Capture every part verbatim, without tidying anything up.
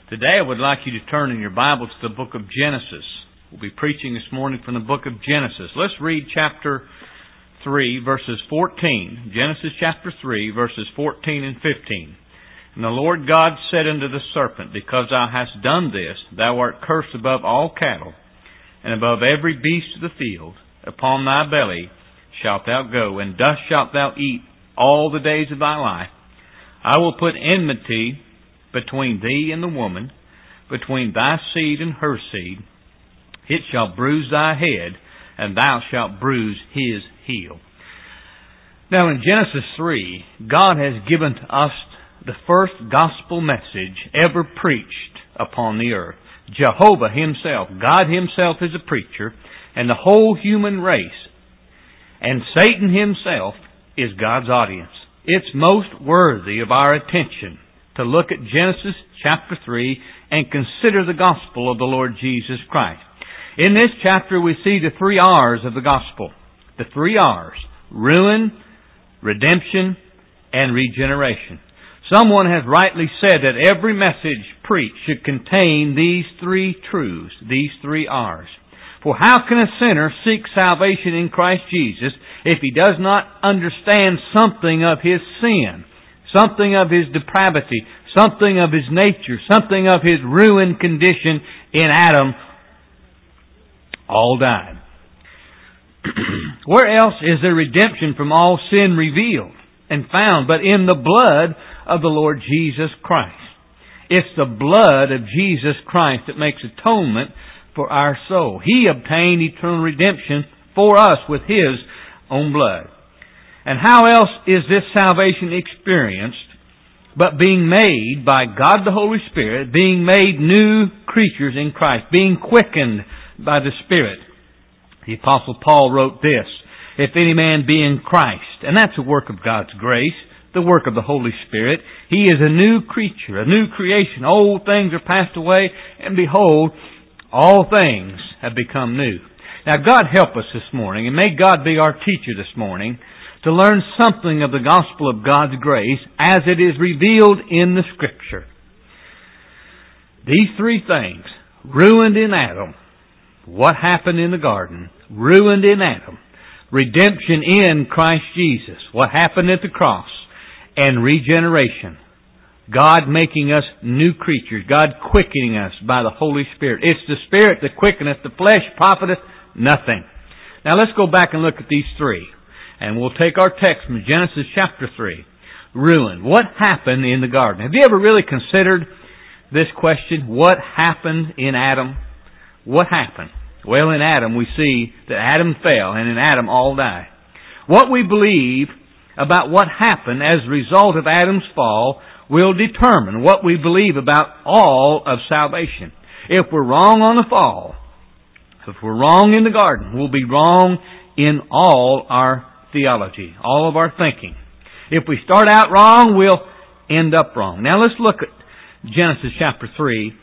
Today I would like you to turn in your Bibles to the book of Genesis. We'll be preaching this morning from the book of Genesis. Let's read chapter three, verses fourteen. Genesis chapter three, verses fourteen and fifteen. And the Lord God said unto the serpent, Because thou hast done this, thou art cursed above all cattle, and above every beast of the field. Upon thy belly shalt thou go, and dust shalt thou eat all the days of thy life. I will put enmity between thee and the woman, between thy seed and her seed. It shall bruise thy head, and thou shalt bruise his heel. Now in Genesis three, God has given to us the first gospel message ever preached upon the earth. Jehovah Himself, God Himself is a preacher, and the whole human race, and Satan himself is God's audience. It's most worthy of our attention to look at Genesis chapter three and consider the gospel of the Lord Jesus Christ. In this chapter we see the three R's of the gospel. The three R's: ruin, redemption, and regeneration. Someone has rightly said that every message preached should contain these three truths, these three R's. For how can a sinner seek salvation in Christ Jesus if he does not understand something of his sin, something of his depravity, something of his nature, something of his ruined condition in Adam? All died. Where else is there redemption from all sin revealed and found but in the blood of the Lord Jesus Christ? It's the blood of Jesus Christ that makes atonement for our soul. He obtained eternal redemption for us with His own blood. And how else is this salvation experienced but being made by God the Holy Spirit, being made new creatures in Christ, being quickened by the Spirit? The Apostle Paul wrote this, If any man be in Christ, and that's a work of God's grace, the work of the Holy Spirit, he is a new creature, a new creation. Old things are passed away, and behold, all things have become new. Now God help us this morning, and may God be our teacher this morning, to learn something of the gospel of God's grace as it is revealed in the Scripture. These three things: ruined in Adam, what happened in the garden, ruined in Adam, redemption in Christ Jesus, what happened at the cross, and regeneration, God making us new creatures, God quickening us by the Holy Spirit. It's the Spirit that quickeneth, the flesh profiteth nothing. Now let's go back and look at these three. And we'll take our text from Genesis chapter three. Ruin. What happened in the garden? Have you ever really considered this question? What happened in Adam? What happened? Well, in Adam we see that Adam fell, and in Adam all die. What we believe about what happened as a result of Adam's fall will determine what we believe about all of salvation. If we're wrong on the fall, if we're wrong in the garden, we'll be wrong in all our theology, all of our thinking. If we start out wrong, we'll end up wrong. Now let's look at Genesis chapter three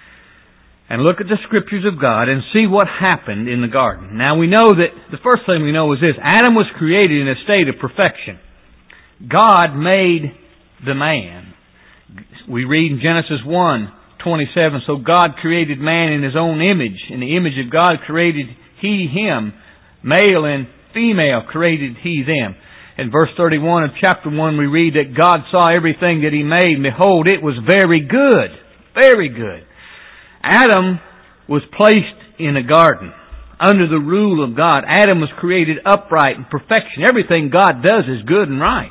and look at the Scriptures of God and see what happened in the garden. Now we know that, the first thing we know is this: Adam was created in a state of perfection. God made the man. We read in Genesis one twenty-seven, So God created man in His own image. In the image of God created He him. Male and female created He them. In verse thirty-one of chapter one we read that God saw everything that He made, and behold, it was very good. Very good. Adam was placed in a garden under the rule of God. Adam was created upright in perfection. Everything God does is good and right.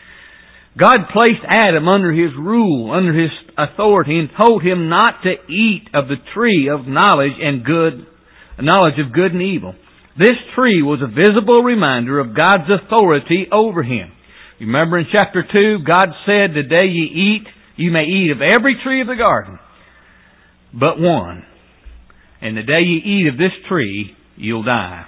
God placed Adam under His rule, under His authority, and told him not to eat of the tree of knowledge and good, knowledge of good and evil. This tree was a visible reminder of God's authority over him. Remember in chapter two, God said, The day ye eat, you may eat of every tree of the garden, but one. And the day ye eat of this tree, you'll die.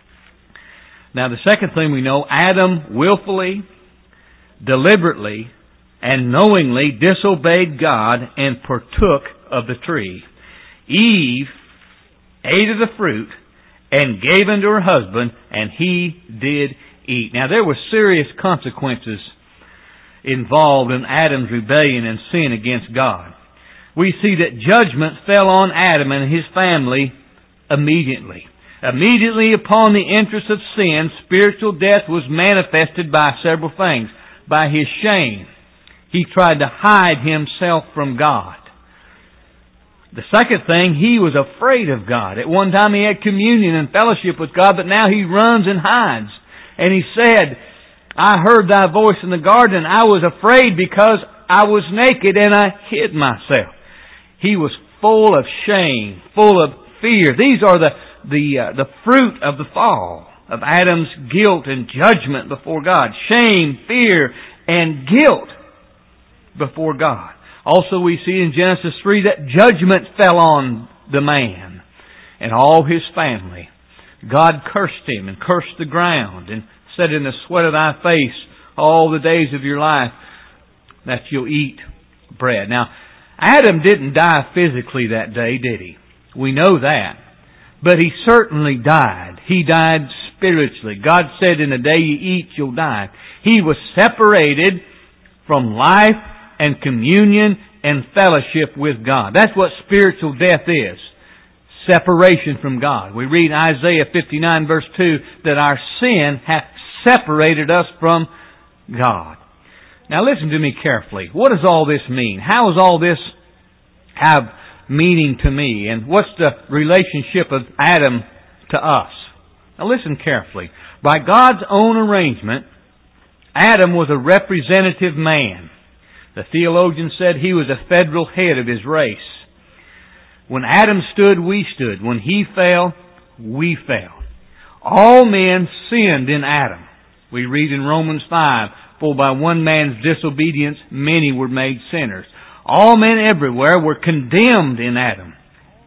Now the second thing we know, Adam willfully, deliberately, and knowingly disobeyed God and partook of the tree. Eve ate of the fruit and gave unto her husband, and he did eat. Now there were serious consequences involved in Adam's rebellion and sin against God. we see that judgment fell on Adam and his family immediately. Immediately upon the entrance of sin, spiritual death was manifested by several things. By his shame. He tried to hide himself from God. The second thing, he was afraid of God. At one time he had communion and fellowship with God, but now he runs and hides. And he said, I heard thy voice in the garden. I was afraid because I was naked and I hid myself. He was full of shame, full of fear. These are the the uh, the fruit of the fall, of Adam's guilt and judgment before God. Shame, fear, and guilt before God. Also we see in Genesis three that judgment fell on the man and all his family. God cursed him and cursed the ground and said, in the sweat of thy face all the days of your life that you'll eat bread. Now, Adam didn't die physically that day, did he? We know that. But he certainly died. He died spiritually. God said, in the day you eat, you'll die. He was separated from life and communion and fellowship with God. That's what spiritual death is. Separation from God. We read Isaiah fifty-nine verse two that our sin hath separated us from God. Now listen to me carefully. What does all this mean? How does all this have meaning to me? And what's the relationship of Adam to us? Now listen carefully. By God's own arrangement, Adam was a representative man. The theologian said he was a federal head of his race. When Adam stood, we stood. When he fell, we fell. All men sinned in Adam. We read in Romans five, for by one man's disobedience many were made sinners. All men everywhere were condemned in Adam.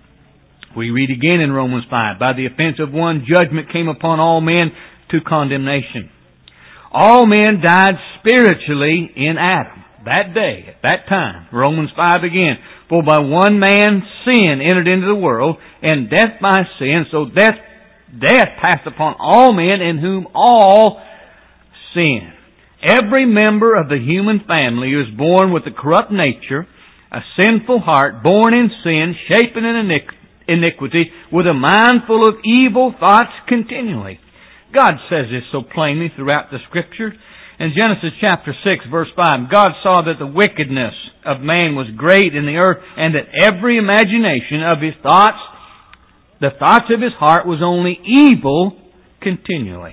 We read again in Romans five, by the offense of one, judgment came upon all men to condemnation. All men died spiritually in Adam. That day, at that time. Romans five again. For by one man sin entered into the world, and death by sin, so death, death passed upon all men, in whom all sin. Every member of the human family is born with a corrupt nature, a sinful heart, born in sin, shapen in iniquity, with a mind full of evil thoughts continually. God says this so plainly throughout the Scripture. In Genesis chapter six verse five, God saw that the wickedness of man was great in the earth, and that every imagination of his thoughts, the thoughts of his heart, was only evil continually.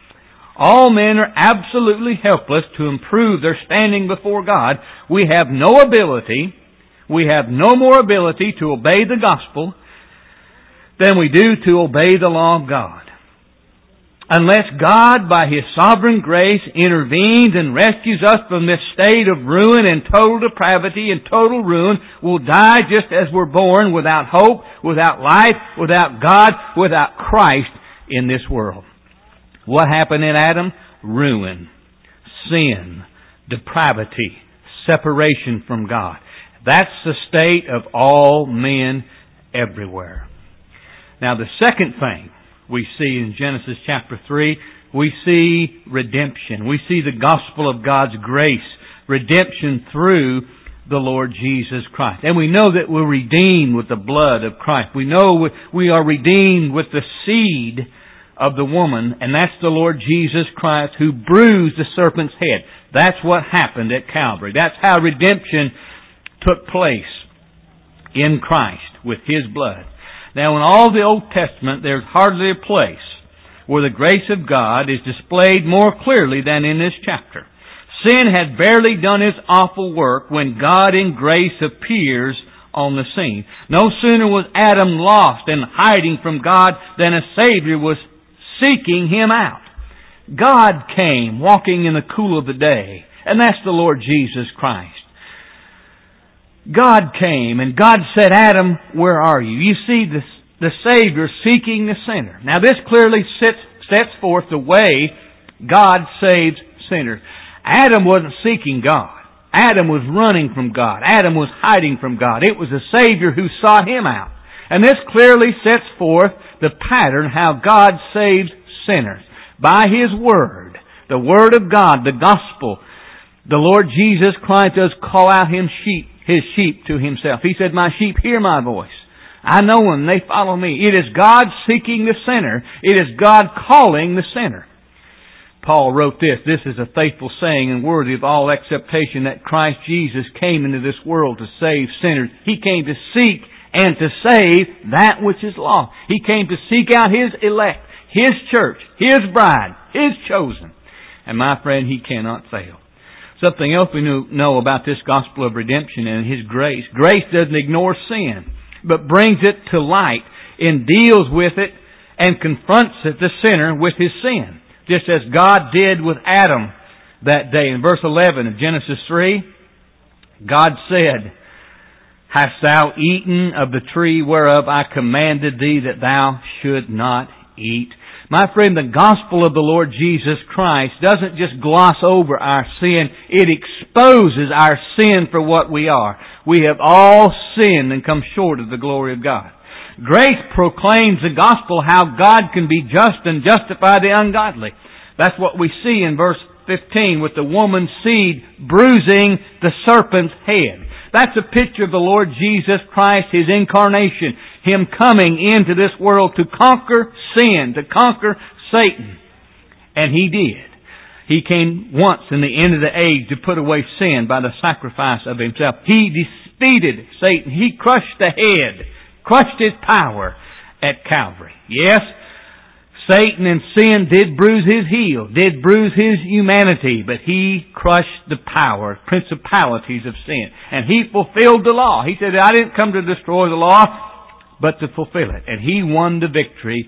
All men are absolutely helpless to improve their standing before God. We have no ability, we have no more ability to obey the gospel than we do to obey the law of God. Unless God, by His sovereign grace, intervenes and rescues us from this state of ruin and total depravity and total ruin, we'll die just as we're born, without hope, without life, without God, without Christ in this world. What happened in Adam? Ruin, sin, depravity, separation from God. That's the state of all men everywhere. Now the second thing we see in Genesis chapter three, we see redemption. We see the gospel of God's grace, redemption through the Lord Jesus Christ. And we know that we're redeemed with the blood of Christ. We know we are redeemed with the seed of the woman, and that's the Lord Jesus Christ who bruised the serpent's head. That's what happened at Calvary. That's how redemption took place in Christ with His blood. Now, in all the Old Testament, there's hardly a place where the grace of God is displayed more clearly than in this chapter. Sin had barely done its awful work when God in grace appears on the scene. No sooner was Adam lost and hiding from God than a Savior was seeking him out. God came walking in the cool of the day, and that's the Lord Jesus Christ. God came and God said, Adam, where are you? You see the, the Savior seeking the sinner. Now this clearly sets, sets forth the way God saves sinners. Adam wasn't seeking God. Adam was running from God. Adam was hiding from God. It was the Savior who sought him out. And this clearly sets forth the pattern how God saves sinners. By His Word, the Word of God, the Gospel, the Lord Jesus Christ does call out Him sheep. His sheep to Himself. He said, my sheep hear my voice. I know them, they follow me. It is God seeking the sinner. It is God calling the sinner. Paul wrote this, this is a faithful saying and worthy of all acceptation, that Christ Jesus came into this world to save sinners. He came to seek and to save that which is lost. He came to seek out His elect, His church, His bride, His chosen. And my friend, He cannot fail. Something else we know about this gospel of redemption and His grace. Grace doesn't ignore sin, but brings it to light and deals with it and confronts it, the sinner, with his sin. Just as God did with Adam that day. In verse eleven of Genesis three, God said, hast thou eaten of the tree whereof I commanded thee that thou should not eat? My friend, the gospel of the Lord Jesus Christ doesn't just gloss over our sin. It exposes our sin for what we are. We have all sinned and come short of the glory of God. Grace proclaims the gospel, how God can be just and justify the ungodly. That's what we see in verse fifteen with the woman's seed bruising the serpent's head. That's a picture of the Lord Jesus Christ, His incarnation, Him coming into this world to conquer sin, to conquer Satan. And He did. He came once in the end of the age to put away sin by the sacrifice of Himself. He defeated Satan. He crushed the head, crushed his power at Calvary. Yes, Satan and sin did bruise His heel, did bruise His humanity, but He crushed the power, principalities of sin. And He fulfilled the law. He said, I didn't come to destroy the law, but to fulfill it. And He won the victory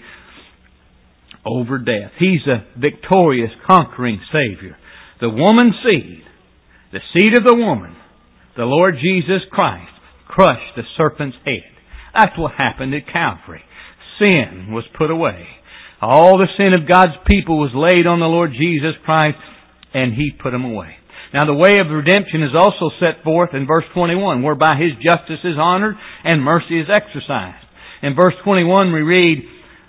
over death. He's a victorious, conquering Savior. The woman's seed, the seed of the woman, the Lord Jesus Christ, crushed the serpent's head. That's what happened at Calvary. Sin was put away. All the sin of God's people was laid on the Lord Jesus Christ, and He put them away. Now the way of redemption is also set forth in verse twenty-one, whereby His justice is honored and mercy is exercised. In verse twenty-one we read,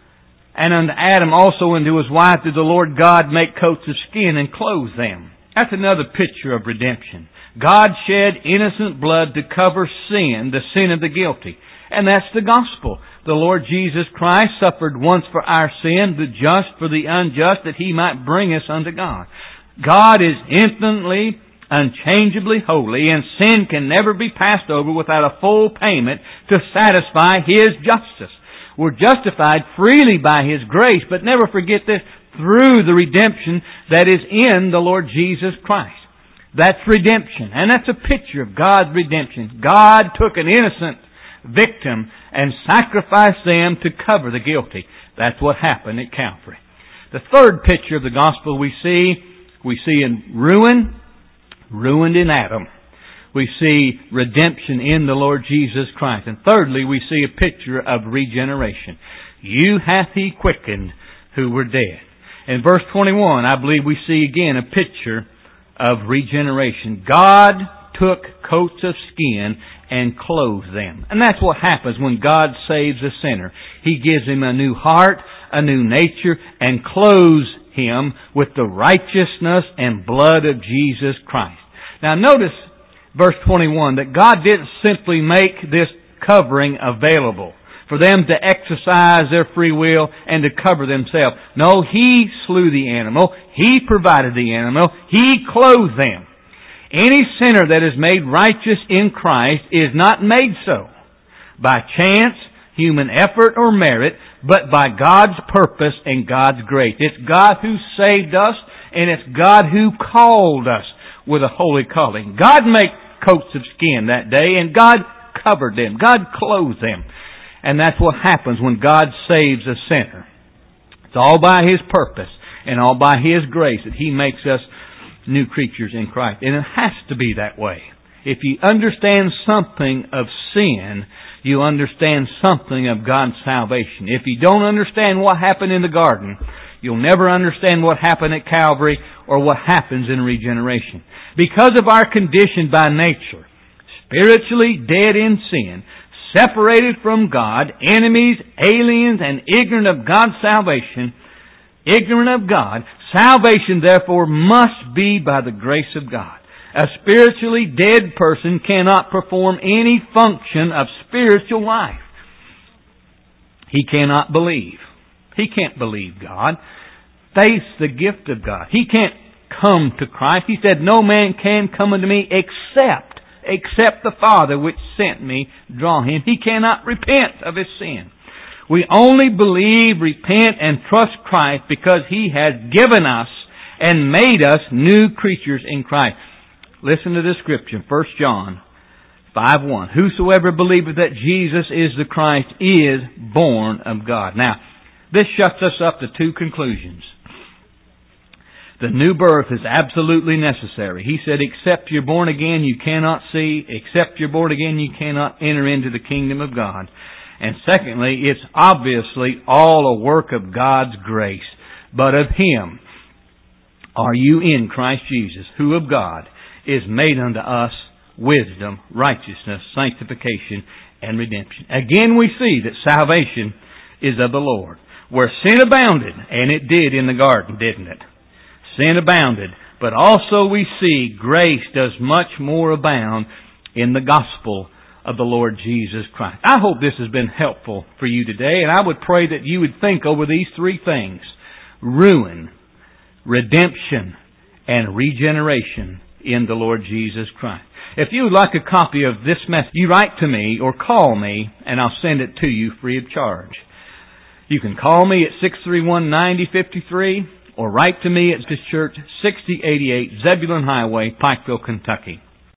and unto Adam also and to his wife did the Lord God make coats of skin and clothe them. That's another picture of redemption. God shed innocent blood to cover sin, the sin of the guilty. And that's the gospel. The Lord Jesus Christ suffered once for our sin, the just for the unjust, that He might bring us unto God. God is infinitely, unchangeably holy, and sin can never be passed over without a full payment to satisfy His justice. We're justified freely by His grace, but never forget this, through the redemption that is in the Lord Jesus Christ. That's redemption, and that's a picture of God's redemption. God took an innocent victim and sacrificed them to cover the guilty. That's what happened at Calvary. The third picture of the gospel we see, we see in ruin, ruined in Adam. We see redemption in the Lord Jesus Christ. And thirdly, we see a picture of regeneration. You hath He quickened who were dead. In verse twenty-one, I believe we see again a picture of regeneration. God took coats of skin and clothed them. And that's what happens when God saves a sinner. He gives him a new heart, a new nature, and clothes him with the righteousness and blood of Jesus Christ. Now notice verse twenty-one, that God didn't simply make this covering available for them to exercise their free will and to cover themselves. No, He slew the animal. He provided the animal. He clothed them. Any sinner that is made righteous in Christ is not made so by chance, human effort, or merit, but by God's purpose and God's grace. It's God who saved us, and it's God who called us with a holy calling. God made coats of skin that day, and God covered them. God clothed them. And that's what happens when God saves a sinner. It's all by His purpose and all by His grace that He makes us new creatures in Christ. And it has to be that way. If you understand something of sin, you understand something of God's salvation. If you don't understand what happened in the garden, you'll never understand what happened at Calvary or what happens in regeneration. Because of our condition by nature, spiritually dead in sin, separated from God, enemies, aliens, and ignorant of God's salvation, ignorant of God, salvation therefore must be by the grace of God. A spiritually dead person cannot perform any function of spiritual life. He cannot believe. He can't believe God. Faith's the gift of God. He can't come to Christ. He said, no man can come unto me except, except the Father which sent me draw him. He cannot repent of his sin. We only believe, repent, and trust Christ because He has given us and made us new creatures in Christ. Listen to this scripture, First John five one. Whosoever believeth that Jesus is the Christ is born of God. Now, this shuts us up to two conclusions. The new birth is absolutely necessary. He said, except you're born again, you cannot see. Except you're born again, you cannot enter into the kingdom of God. And secondly, it's obviously all a work of God's grace. But of Him are you in Christ Jesus, who of God is made unto us wisdom, righteousness, sanctification, and redemption. Again we see that salvation is of the Lord. Where sin abounded, and it did in the garden, didn't it? Sin abounded. But also we see grace does much more abound in the gospel of the Lord Jesus Christ. I hope this has been helpful for you today, and I would pray that you would think over these three things: ruin, redemption, and regeneration in the Lord Jesus Christ. If you would like a copy of this message, you write to me or call me, and I'll send it to you free of charge. You can call me at six three one, nine zero five three or write to me at this church, sixty eighty-eight Zebulon Highway, Pikeville, Kentucky.